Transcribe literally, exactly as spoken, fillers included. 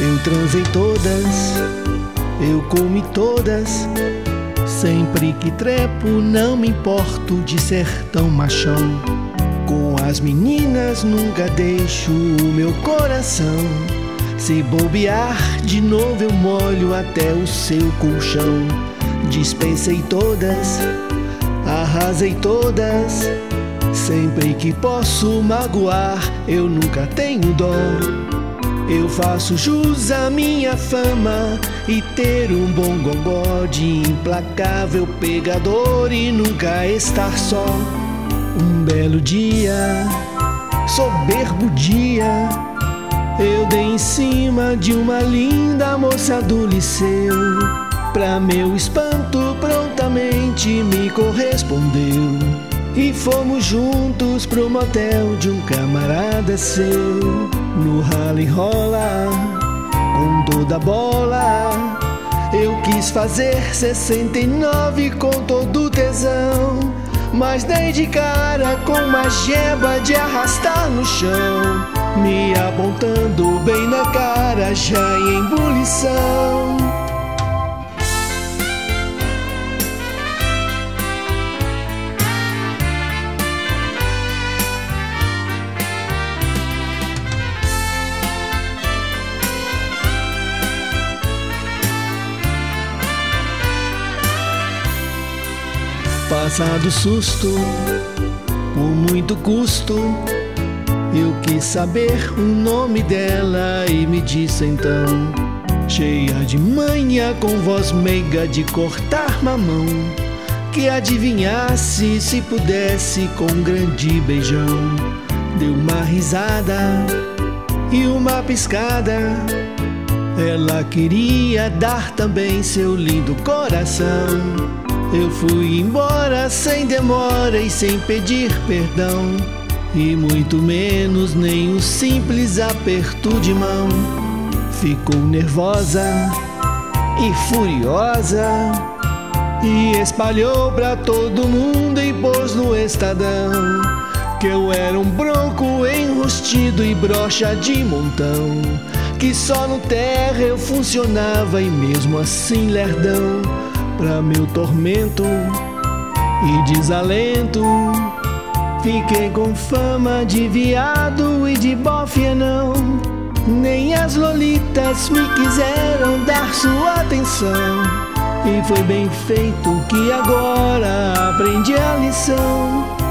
Eu transei todas, eu comi todas. Sempre que trepo não me importo de ser tão machão. Com as meninas nunca deixo o meu coração. Se bobear de novo eu molho até o seu colchão. Dispensei todas, arrasei todas. Sempre que posso magoar eu nunca tenho dó. Eu faço jus à minha fama e ter um bom gogó de implacável pegador e nunca estar só. Um belo dia, soberbo dia, eu dei em cima de uma linda moça do liceu. Pra meu espanto prontamente me correspondeu e fomos juntos pro motel de um camarada seu. No rala e rola, com toda a bola, eu quis fazer sessenta e nove com todo tesão, mas dei de cara com uma jeba de arrastar no chão, me apontando bem na cara já em ebulição. Passado susto, por muito custo, eu quis saber o nome dela e me disse então, cheia de manha, com voz meiga de cortar mamão, que adivinhasse se pudesse com um grande beijão. Deu uma risada e uma piscada, ela queria dar também seu lindo coração. Eu fui embora sem demora e sem pedir perdão, e muito menos nem um simples aperto de mão. Ficou nervosa e furiosa e espalhou pra todo mundo e pôs no Estadão que eu era um bronco enrustido e broxa de montão, que só no terra eu funcionava e mesmo assim lerdão. Pra meu tormento e desalento, fiquei com fama de viado e de bófia não. Nem as lolitas me quiseram dar sua atenção, e foi bem feito que agora aprendi a lição.